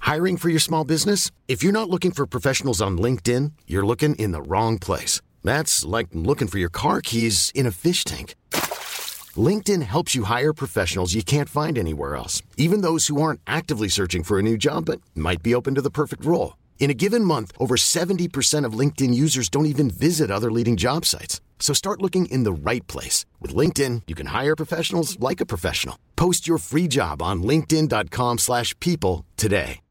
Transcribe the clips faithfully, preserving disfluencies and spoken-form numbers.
Hiring for your small business? If you're not looking for professionals on LinkedIn, you're looking in the wrong place. That's like looking for your car keys in a fish tank. LinkedIn helps you hire professionals you can't find anywhere else, even those who aren't actively searching for a new job but might be open to the perfect role. In a given month, over seventy percent of LinkedIn users don't even visit other leading job sites. So start looking in the right place. With LinkedIn, you can hire professionals like a professional. Post your free job on linkedin.com slash people today.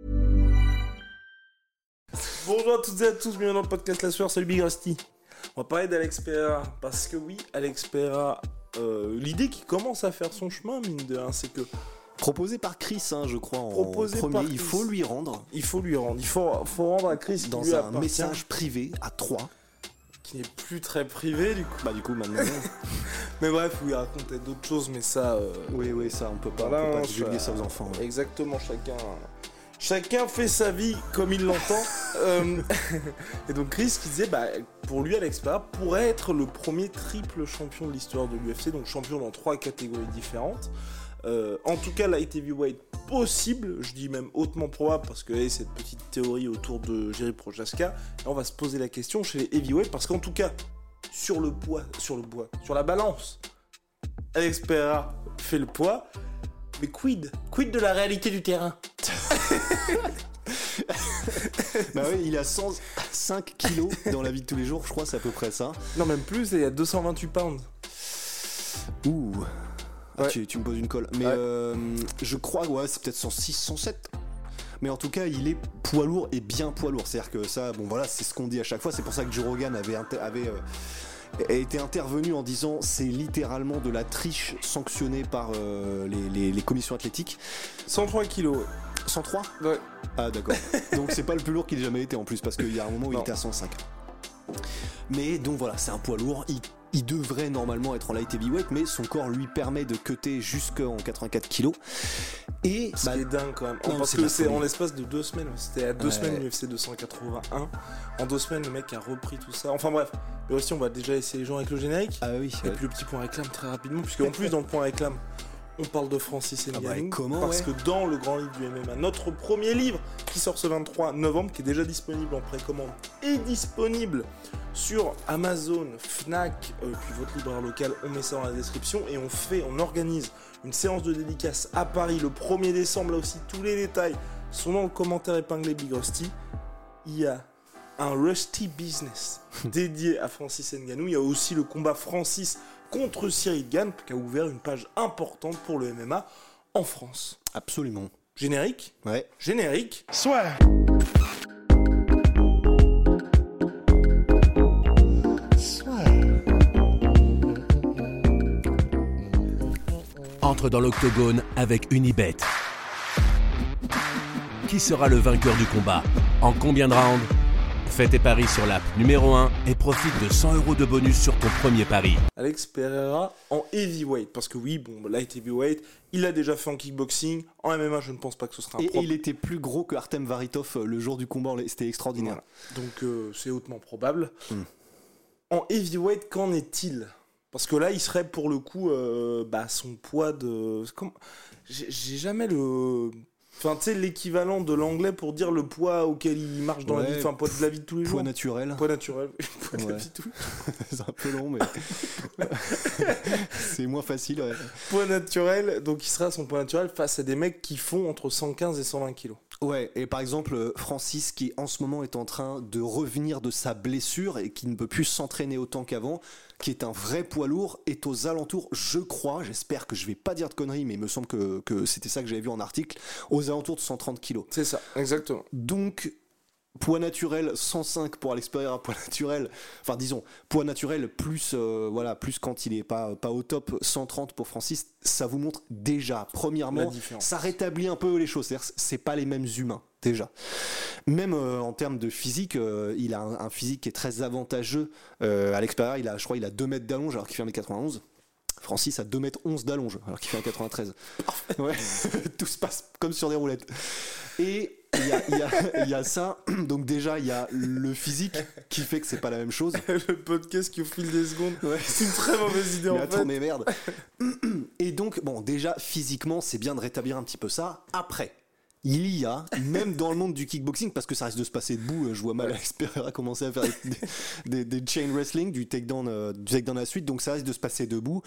Bonjour à toutes et à tous, bienvenue dans le podcast La Sueur, c'est le Big Rusty. On va parler d'Alex Pereira, parce que oui, Alex Pereira, euh, l'idée qui commence à faire son chemin, mine de rien, c'est que... Proposé par Chris, hein, je crois, en Proposé premier, par il faut lui rendre. Il faut lui rendre, il faut, faut rendre à Chris dans qui lui un appartient, message privé à trois. qui n'est plus très privé du coup. Bah du coup maintenant. Mais bref, oui, il racontait d'autres choses, mais ça... Euh... oui, oui, ça, on peut pas, Voilà, on peut pas hein, divulguer ça- ça aux enfants. Ouais. Exactement, chacun... Chacun fait sa vie comme il l'entend. euh, et donc Chris qui disait, bah, pour lui, Alex Pereira pourrait être le premier triple champion de l'histoire de l'U F C, donc champion dans trois catégories différentes. Euh, en tout cas, light heavyweight possible, je dis même hautement probable, parce que hey, cette petite théorie autour de Jerry Prochaska, et on va se poser la question chez les heavyweight, parce qu'en tout cas, sur le poids, sur le bois, sur la balance, Alex Pereira fait le poids, mais quid Quid de la réalité du terrain? Bah oui, il a cent cinq kilos dans la vie de tous les jours, je crois, c'est à peu près ça. Non, même plus, il y a deux cent vingt-huit pounds. Ouh. Ah, Ouais. tu, tu me poses une colle. Mais Ouais. euh, je crois, ouais, c'est peut-être cent six, cent sept. Mais en tout cas, il est poids lourd et bien poids lourd. C'est-à-dire que ça, bon voilà, c'est ce qu'on dit à chaque fois. C'est pour ça que Joe Rogan avait, inter- avait euh, été intervenu en disant c'est littéralement de la triche sanctionnée par euh, les, les- les commissions athlétiques. cent trois kilos. cent trois Ouais. Ah d'accord. Donc c'est pas le plus lourd qu'il ait jamais été en plus parce qu'il y a un moment où il Non. était à cent cinq. Mais donc voilà, c'est un poids lourd. Il, il devrait normalement être en light heavyweight, mais son corps lui permet de cutter jusqu'en quatre-vingt-quatre kilos. Et Ce bah, qui est dingue quand même. non, Parce c'est que de la c'est folie. en l'espace de deux semaines. C'était à deux Ouais. semaines l'U F C deux cent quatre-vingt-un. En deux semaines, le mec a repris tout ça. Enfin bref. Mais aussi, on va déjà essayer les gens avec le générique. ah oui. Et puis le petit point réclame très rapidement. Puisque en plus, dans le point réclame, on parle de Francis Ah bah, Ngannou. et comment, Parce ouais. que dans le grand livre du M M A, notre premier livre qui sort ce vingt-trois novembre, qui est déjà disponible en précommande, est disponible sur Amazon, Fnac, euh, puis votre libraire local. On met ça dans la description et on fait, on organise une séance de dédicace à Paris le premier décembre. Là aussi, tous les détails sont dans le commentaire épinglé Big Rusty. Il y a un Rusty Business dédié à Francis Ngannou. Il y a aussi le combat Francis contre Cyril Gane qui a ouvert une page importante pour le M M A en France. Absolument. Générique, Ouais. générique. Soit. Entre dans l'octogone avec Unibet. Qui sera le vainqueur du combat? En combien de rounds? Fais tes paris sur l'app numéro un et profite de cent euros de bonus sur ton premier pari. Alex Pereira en heavyweight, parce que oui, bon, light heavyweight, il l'a déjà fait en kickboxing. En M M A, je ne pense pas que ce sera un Et, et problème. il était plus gros que Artem Varitov euh, le jour du combat. C'était extraordinaire. Voilà. Donc euh, c'est hautement probable. Mm. En heavyweight, qu'en est-il? Parce que là, il serait pour le coup, euh, bah, son poids de... Comment... J'ai j'ai jamais le... Enfin, tu sais, l'équivalent de l'anglais pour dire le poids auquel il marche dans la Ouais, vie, enfin, poids de la vie de tous les jours. Poids naturel. Poids naturel. Poids de la Ouais. vie de tous les C'est un peu long, mais c'est moins facile. Ouais. Poids naturel, donc il sera à son poids naturel face à des mecs qui font entre cent quinze et cent vingt kilos. Ouais, et par exemple, Francis, qui en ce moment est en train de revenir de sa blessure et qui ne peut plus s'entraîner autant qu'avant, qui est un vrai poids lourd, est aux alentours, je crois, j'espère que je vais pas dire de conneries, mais il me semble que, que c'était ça que j'avais vu en article, aux alentours de cent trente kilos. C'est ça, exactement. Donc, poids naturel cent cinq pour Alex Pereira, poids naturel, enfin disons, poids naturel plus, euh, voilà, plus quand il est pas, pas au top, cent trente pour Francis, ça vous montre déjà, La premièrement, différence. ça rétablit un peu les choses, c'est-à-dire c'est pas les mêmes humains, déjà. Même euh, en termes de physique, euh, il a un, un physique qui est très avantageux. Euh, Alex Pereira, il a, je crois, il a deux mètres d'allonge alors qu'il fait un mètre quatre-vingt-onze. Francis a deux mètres onze d'allonge alors qu'il fait un mètre quatre-vingt-treize. Ouais, tout se passe comme sur des roulettes. Et il y a, il y a- il y a ça, donc déjà il y a le physique qui fait que c'est pas la même chose. Le podcast qui au fil des secondes, Ouais. c'est une très mauvaise idée Mais en attends, fait. mais merde. Et donc, bon, déjà, physiquement, c'est bien de rétablir un petit peu ça. Après, il y a, même dans le monde du kickboxing, parce que ça risque de se passer debout, je vois mal Alex Pereira commencer à faire des, des, des chain wrestling, du takedown, euh, du takedown à la suite, donc ça risque de se passer debout.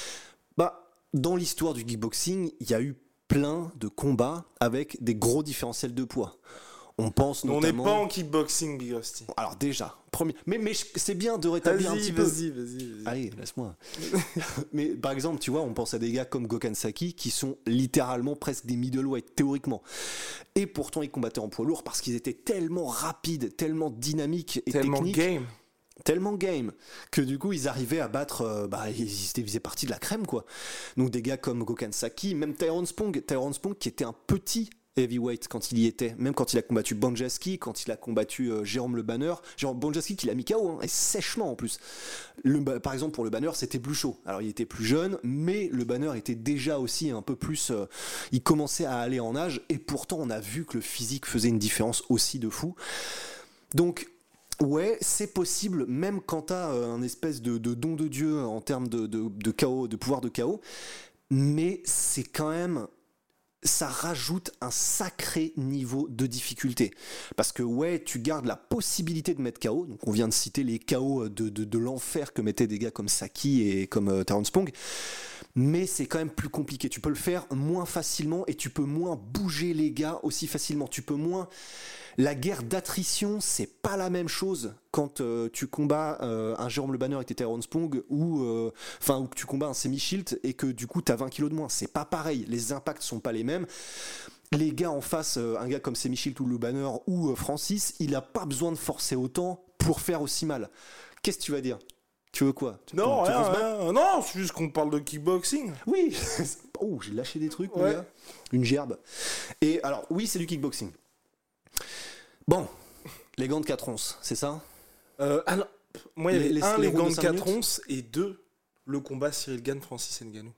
Bah, dans l'histoire du kickboxing, il y a eu plein de combats avec des gros différentiels de poids. On pense notamment... On n'est pas en kickboxing, Big Rusty. Alors déjà, premier... mais, mais c'est bien de rétablir vas-y, un petit vas-y, peu. Vas-y, vas-y, vas-y. Allez, laisse-moi. Mais par exemple, tu vois, on pense à des gars comme Gokhan Saki qui sont littéralement presque des middleweight, théoriquement. Et pourtant, ils combattaient en poids lourd parce qu'ils étaient tellement rapides, tellement dynamiques et tellement techniques. Game. Tellement game que du coup ils arrivaient à battre euh, bah ils étaient faisaient partie de la crème quoi. Donc des gars comme Gokhan Saki, même Tyrone Spong, Tyrone Spong qui était un petit heavyweight quand il y était, même quand il a combattu Bonjaski, quand il a combattu euh, Jérôme Le Banner, Jérôme Bonjaski qui l'a mis K O hein, et sèchement en plus. Le, par exemple pour Le Banner c'était plus chaud. Alors il était plus jeune, mais Le Banner était déjà aussi un peu plus, euh, il commençait à aller en âge et pourtant on a vu que le physique faisait une différence aussi de fou. Donc ouais, c'est possible, même quand t'as euh, un espèce de, de don de Dieu en termes de, de, de K O, de pouvoir de K O, mais c'est quand même, ça rajoute un sacré niveau de difficulté. Parce que ouais, tu gardes la possibilité de mettre K O, donc on vient de citer les K O de, de, de l'enfer que mettaient des gars comme Saki et comme euh, Tyrone Spong, mais c'est quand même plus compliqué. Tu peux le faire moins facilement et tu peux moins bouger les gars aussi facilement. Tu peux moins... La guerre d'attrition, c'est pas la même chose quand euh, tu combats euh, un Jérôme Le Banner et Tyrone Spong ou enfin euh, ou que tu combats un Semi Shield et que du coup t'as vingt kilos de moins. C'est pas pareil. Les impacts sont pas les mêmes. Les gars en face, euh, un gars comme Semi Shield ou Le Banner ou euh, Francis, il a pas besoin de forcer autant pour faire aussi mal. Qu'est-ce que tu vas dire ? Tu veux quoi ? Non, tu, rien, tu rien. Non, c'est juste qu'on parle de kickboxing. Oui. Oh, j'ai lâché des trucs, ouais. mon gars. Une gerbe. Et alors, oui, c'est du kickboxing. Bon, les gants de quatre onces, c'est ça euh, alors, moi, il y avait les, un, les, les gants de quatre minutes. onces, et deux, le combat Cyril Gane, Francis Ngannou.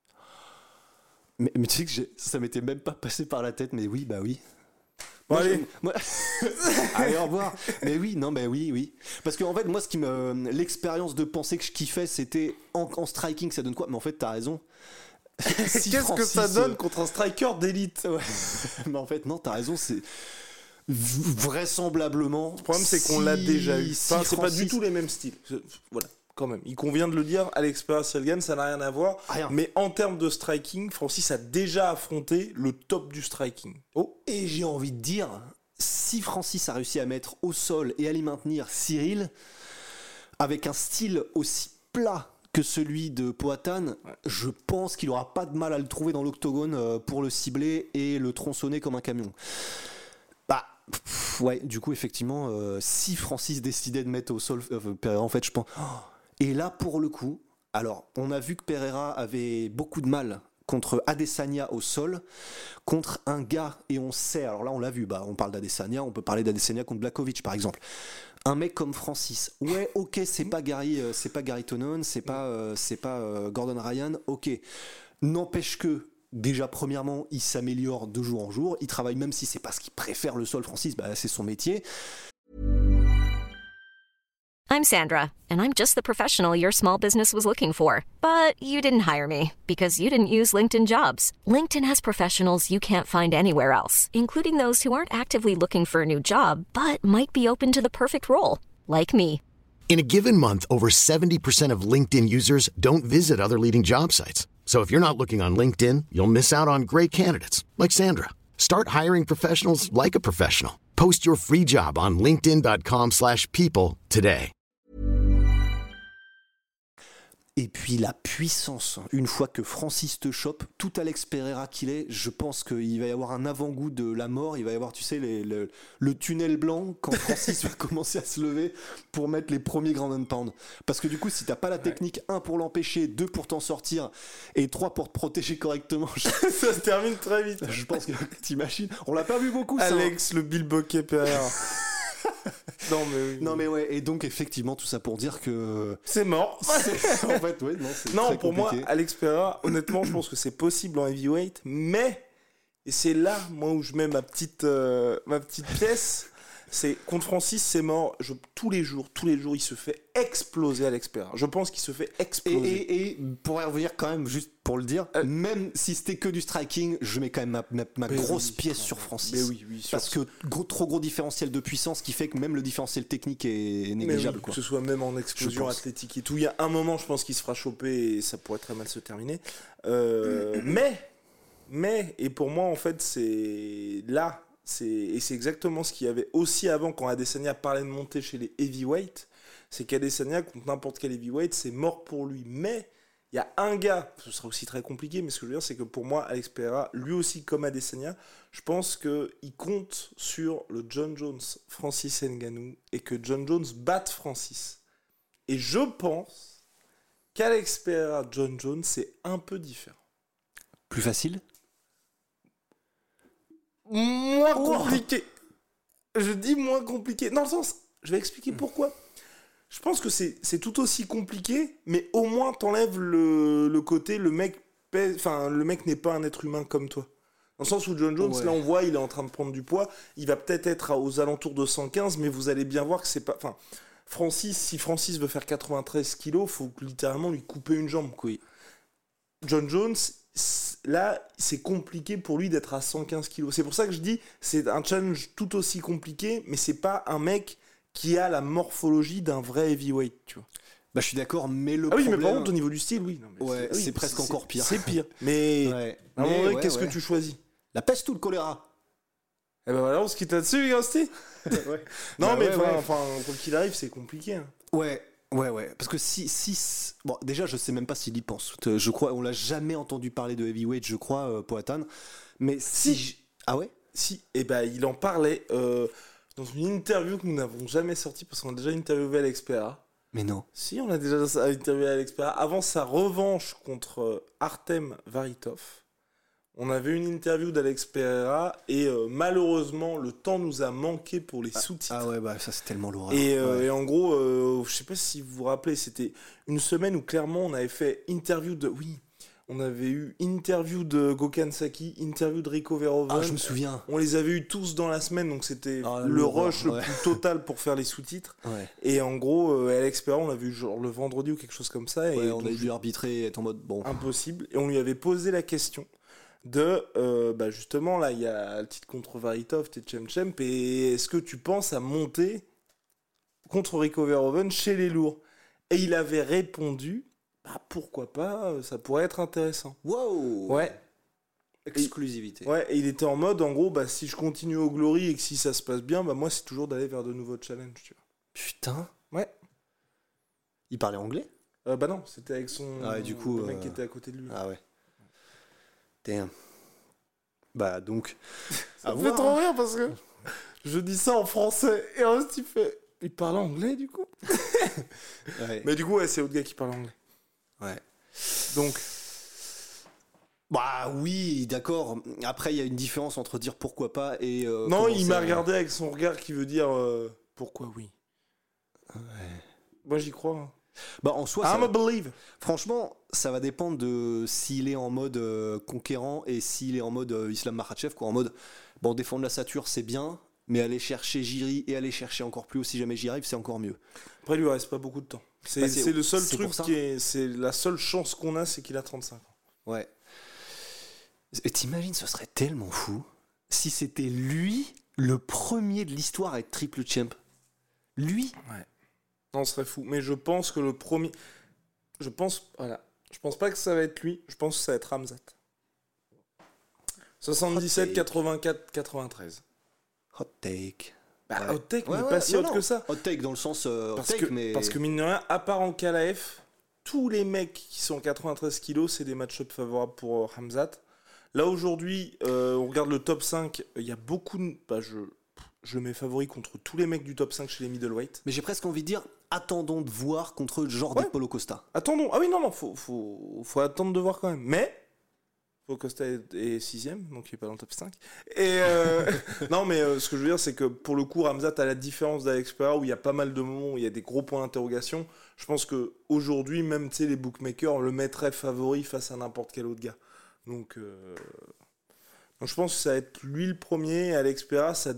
Mais, mais tu sais que j'ai, ça m'était même pas passé par la tête, mais oui, bah oui. Bon, Moi, allez. je, moi... allez, au revoir. Mais oui, non, mais oui, oui. Parce qu'en fait, moi, ce qui me, l'expérience de pensée que je kiffais, c'était en, en striking, ça donne quoi ? Mais en fait, t'as raison. Si Qu'est-ce Francis, que ça donne euh... contre un striker d'élite ? Ouais. Mais en fait, non, t'as raison, c'est... vraisemblablement. Le problème, c'est qu'on si, l'a déjà eu. Enfin, si c'est Francis... pas du tout les mêmes styles. Voilà, quand même. Il convient de le dire, Alex Pereira, Cyril Gane, ça n'a rien à voir. Rien. Mais en termes de striking, Francis a déjà affronté le top du striking. Oh, et j'ai envie de dire, si Francis a réussi à mettre au sol et à l'y maintenir Cyril, avec un style aussi plat que celui de Poatan, ouais. je pense qu'il aura pas de mal à le trouver dans l'octogone pour le cibler et le tronçonner comme un camion. Bah, pff, ouais, du coup, effectivement, euh, si Francis décidait de mettre au sol euh, Pereira, en fait, je pense... Oh, et là, pour le coup, alors, on a vu que Pereira avait beaucoup de mal contre Adesanya au sol, contre un gars, et on sait, alors là, on l'a vu, bah, on parle d'Adesanya, on peut parler d'Adesanya contre Blachowicz, par exemple. Un mec comme Francis, ouais, ok, c'est pas Gary, euh, c'est pas Gary Tonon, c'est pas, euh, c'est pas euh, Gordon Ryan, ok. N'empêche que, déjà, premièrement, il s'améliore de jour en jour, il travaille, même si c'est pas ce qu'il préfère le sol, Francis, bah, c'est son métier. I'm Sandra, and I'm just the professional your small business was looking for. But you didn't hire me, because you didn't use LinkedIn Jobs. LinkedIn has professionals you can't find anywhere else, including those who aren't actively looking for a new job, but might be open to the perfect role, like me. In a given month, over seventy percent of LinkedIn users don't visit other leading job sites. So if you're not looking on LinkedIn, you'll miss out on great candidates, like Sandra. Start hiring professionals like a professional. Post your free job on linkedin.com slash people today. Et puis la puissance, une fois que Francis te chope, tout Alex Pereira qu'il est, je pense qu'il va y avoir un avant-goût de la mort, il va y avoir, tu sais, les, le, le tunnel blanc quand Francis va commencer à se lever pour mettre les premiers ground and pound. Parce que du coup, si t'as pas la technique, un pour l'empêcher, deux pour t'en sortir, et trois pour te protéger correctement, je... ça se termine très vite. Je pense que t'imagines, on l'a pas vu beaucoup ça. Alex, hein. Le Bill Bokeh Pereira. Non mais, oui. non mais ouais, et donc effectivement tout ça pour dire que c'est mort. C'est... en fait ouais, non c'est non très pour compliqué. moi Alex Pereira, honnêtement je pense que c'est possible en heavyweight, mais et c'est là moi où je mets ma petite euh, ma petite pièce, c'est contre Francis, c'est mort. Je, tous les jours, tous les jours, il se fait exploser Alex Pereira. Je pense qu'il se fait exploser. Et, et, et pour y revenir quand même, juste pour le dire, euh, même si c'était que du striking, je mets quand même ma, ma, ma grosse oui, pièce sur Francis. Mais oui, oui, parce que gros, trop gros différentiel de puissance qui fait que même le différentiel technique est négligeable. Oui, quoi. Que ce soit même en explosion athlétique et tout. Il y a un moment, je pense qu'il se fera choper et ça pourrait très mal se terminer. Euh, mais, mais, et pour moi, en fait, c'est là. C'est, et c'est exactement ce qu'il y avait aussi avant quand Adesanya parlait de monter chez les heavyweights. C'est qu'Adesanya, contre n'importe quel heavyweight, c'est mort pour lui. Mais il y a un gars, ce sera aussi très compliqué, mais ce que je veux dire, c'est que pour moi, Alex Pereira, lui aussi comme Adesanya, je pense qu'il compte sur le John Jones Francis Ngannou et que John Jones batte Francis. Et je pense qu'Alex Pereira, John Jones, c'est un peu différent. Plus facile ? Moins compliqué. Oh. Je dis moins compliqué. Dans le sens, je vais expliquer pourquoi. Je pense que c'est, c'est tout aussi compliqué, mais au moins t'enlèves le, le côté, le mec, pèse, enfin, le mec n'est pas un être humain comme toi. Dans le sens où John Jones, ouais. là on voit, il est en train de prendre du poids, il va peut-être être aux alentours de cent quinze, mais vous allez bien voir que c'est pas... Enfin, Francis, si Francis veut faire quatre-vingt-treize kilos, il faut littéralement lui couper une jambe. Quoi. John Jones... Là, c'est compliqué pour lui d'être à cent quinze kilos. C'est pour ça que je dis, c'est un challenge tout aussi compliqué, mais c'est pas un mec qui a la morphologie d'un vrai heavyweight, tu vois. Bah, je suis d'accord, mais le ah oui, problème... mais par contre, au niveau du style, oui. Non, mais ouais, c'est, c'est oui, presque c'est, encore pire. C'est pire. Mais, ouais. à un moment donné, ouais, qu'est-ce ouais. que tu choisis ? La peste ou le choléra ? Eh ben voilà, on se quitte là-dessus, Gasty. ouais. Non, bah, mais ouais, ouais. enfin, quoi qu'il arrive, c'est compliqué. Hein. Ouais. Ouais, ouais, parce que si, si... Bon, déjà, je sais même pas s'il y pense. Je crois, on l'a jamais entendu parler de heavyweight, je crois, euh, Poatan. Mais si... si. Ah ouais ? Si, et ben il en parlait euh, dans une interview que nous n'avons jamais sortie, parce qu'on a déjà interviewé Alex Pereira. Mais non. Si, on a déjà interviewé Alex Pereira. Avant sa revanche contre Artem Varitov, on avait une interview d'Alex Pereira et euh, malheureusement le temps nous a manqué pour les ah, sous-titres. Ah ouais, bah ça c'est tellement lourd. Et, euh, ouais. et en gros, euh, je sais pas si vous vous rappelez, c'était une semaine où clairement on avait fait interview de... Oui, on avait eu interview de Gokhan Saki, interview de Rico Verhoeven. Ah, je me souviens. On les avait eu tous dans la semaine, donc c'était ah, le lourd, rush ouais. le plus total pour faire les sous-titres. Ouais. Et en gros, euh, Alex Pereira, on l'a vu genre le vendredi ou quelque chose comme ça. Ouais, et on donc, a dû arbitrer, être en mode bon. Impossible. Et on lui avait posé la question de euh, bah justement là il y a le titre contre Varitov, t'es Cem Cem, et est-ce que tu penses à monter contre Rico Verhoeven chez les lourds ? Et il avait répondu bah pourquoi pas, ça pourrait être intéressant. Wow. Ouais. Exclusivité. Et, ouais, et il était en mode en gros bah si je continue au Glory et que si ça se passe bien, bah moi c'est toujours d'aller vers de nouveaux challenges, tu vois. Putain. Ouais. Il parlait anglais ? euh, Bah non, c'était avec son ah, et du coup, le mec euh... qui était à côté de lui. Ah ouais. Damn. Bah donc. Ça me fait trop rire parce que je dis ça en français et ensuite il fait. Il parle anglais du coup. ouais. Mais du coup, ouais, c'est l'autre gars qui parle anglais. Ouais. Donc. Bah oui, d'accord. Après, il y a une différence entre dire pourquoi pas et. Euh, non, il m'a regardé avec son regard qui veut dire euh, pourquoi oui. Ouais. Moi, j'y crois. Hein. Bah en soi, I'm ça... a believe. Franchement, ça va dépendre de s'il est en mode euh, conquérant et s'il est en mode euh, Islam Makhachev, quoi. En mode, bon, défendre la Sature, c'est bien, mais aller chercher Jiri et aller chercher encore plus haut si jamais j'y arrive, c'est encore mieux. Après, il lui reste pas beaucoup de temps. C'est, bah, c'est, c'est le seul c'est truc qui est, c'est la seule chance qu'on a, c'est qu'il a trente-cinq ans. Ouais. Et t'imagines, ce serait tellement fou si c'était lui le premier de l'histoire à être triple champ. Lui. Ouais. Non, ce serait fou. Mais je pense que le premier... Je pense... Voilà. Je pense pas que ça va être lui. Je pense que ça va être Khamzat. soixante-dix-sept, quatre-vingt-quatre, quatre-vingt-treize. Hot take. Bah, ouais. hot take, ouais, mais ouais, pas si non, hot non. que ça. Hot take dans le sens euh, hot parce take, que, mais... Parce que mine de rien, à part en K L F, tous les mecs qui sont en quatre-vingt-treize kilos, c'est des match-ups favorables pour euh, Khamzat. Là, aujourd'hui, euh, on regarde le top cinq. Il y a beaucoup de... Bah, je... Je mets favori contre tous les mecs du top cinq chez les middleweight. Mais j'ai presque envie de dire, attendons de voir contre le genre ouais. des Paulo Costa. Attendons. Ah oui, non, non, faut, faut, faut attendre de voir quand même. Mais, Paulo Costa est, est sixième, donc il est pas dans le top cinq. Et euh, non, mais euh, ce que je veux dire, c'est que pour le coup, Khamzat, à la différence d'Alex Pereira, où il y a pas mal de moments où il y a des gros points d'interrogation, je pense qu'aujourd'hui, même les bookmakers le mettraient favori face à n'importe quel autre gars. Donc, euh... donc je pense que ça va être lui le premier, Alex Pereira, ça dé...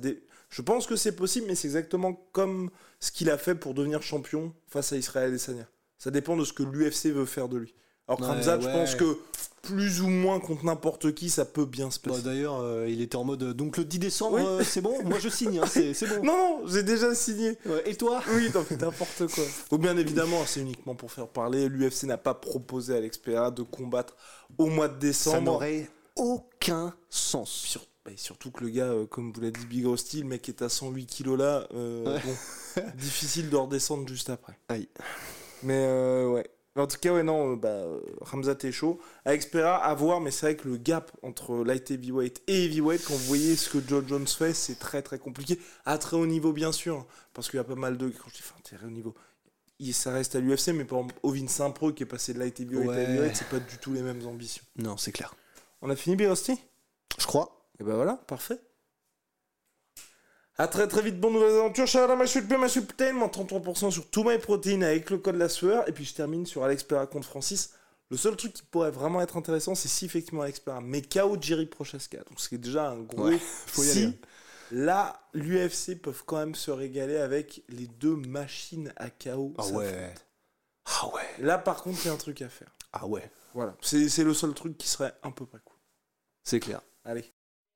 Je pense que c'est possible, mais c'est exactement comme ce qu'il a fait pour devenir champion face à Israël Adesanya. Ça dépend de ce que l'U F C veut faire de lui. Alors Ouais, Khamzat, ouais. je pense que plus ou moins contre n'importe qui, ça peut bien se Bah, passer. d'ailleurs, euh, il était en mode. Donc le dix décembre, Oui. euh, c'est bon. Moi, je signe. Hein, c'est, c'est bon. Non, non, j'ai déjà signé. Ouais, et toi? Oui, non, mais n'importe quoi. Ou bien évidemment, c'est uniquement pour faire parler. L'U F C n'a pas proposé à Alex Pereira de combattre au mois de Ça décembre. n'aurait aucun sens. Sur- bah, surtout que le gars, euh, comme vous l'a dit Big Rusty, le mec est à cent huit kilos là. euh, Ouais. Bon, difficile de redescendre juste après. Aïe. Mais euh, ouais. En tout cas, ouais, non, euh, bah, euh, Khamzat est chaud. Alex Pereira, à voir, mais c'est vrai que le gap entre light heavyweight et heavyweight, quand vous voyez ce que John Jones fait, c'est très très compliqué. À très haut niveau, bien sûr, hein, parce qu'il y a pas mal de. Quand je dis enfin, très haut niveau, il, ça reste à l'U F C, mais par exemple, Ovin Saint-Preux qui est passé de light heavyweight Ouais. à heavyweight, c'est pas du tout les mêmes ambitions. Non, c'est clair. On a fini, Big Rusty ? Je crois. Et ben voilà, parfait. À très très vite, bonne nouvelle aventure. Shout-out ma chute, ma chute, moins trente-trois pour cent sur tout my protein avec le code la sueur. Et puis je termine sur Alex Pereira contre Francis. Le seul truc qui pourrait vraiment être intéressant, c'est si effectivement Alex Pereira met K O Jiri Prochaska. Donc c'est déjà un gros. Ouais, faut y si. aller. Là, l'U F C peuvent quand même se régaler avec les deux machines à K O. Ah s'affrontent. ouais. Ah ouais. Là, par contre, il y a un truc à faire. Ah ouais. Voilà. C'est, c'est le seul truc qui serait un peu pas cool. C'est clair. Allez.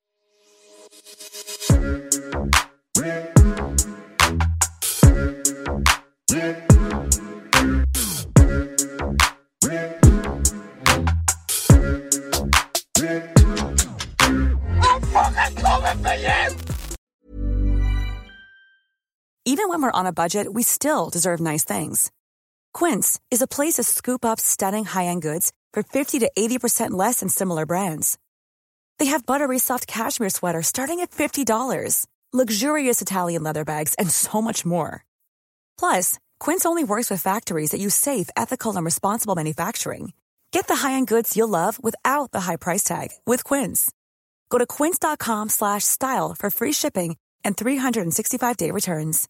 Even when we're on a budget, we still deserve nice things. Quince is a place to scoop up stunning high-end goods for fifty to eighty percent less than similar brands. They have buttery soft cashmere sweaters starting at fifty dollars, luxurious Italian leather bags, and so much more. Plus, Quince only works with factories that use safe, ethical, and responsible manufacturing. Get the high-end goods you'll love without the high price tag with Quince. Go to quince.com slash style for free shipping and three sixty-five day returns.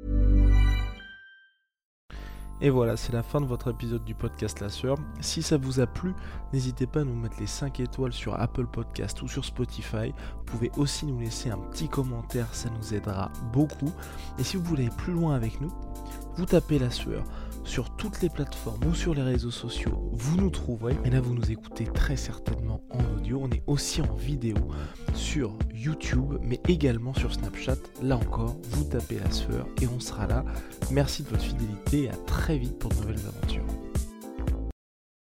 Et voilà, c'est la fin de votre épisode du podcast La Sueur. Si ça vous a plu, n'hésitez pas à nous mettre les cinq étoiles sur Apple Podcast ou sur Spotify. Vous pouvez aussi nous laisser un petit commentaire, ça nous aidera beaucoup. Et si vous voulez aller plus loin avec nous, vous tapez La Sueur sur toutes les plateformes ou sur les réseaux sociaux, vous nous trouverez. Et là, vous nous écoutez très certainement en audio. On est aussi en vidéo sur YouTube, mais également sur Snapchat. Là encore, vous tapez La Sueur et on sera là. Merci de votre fidélité et à très vite pour de nouvelles aventures.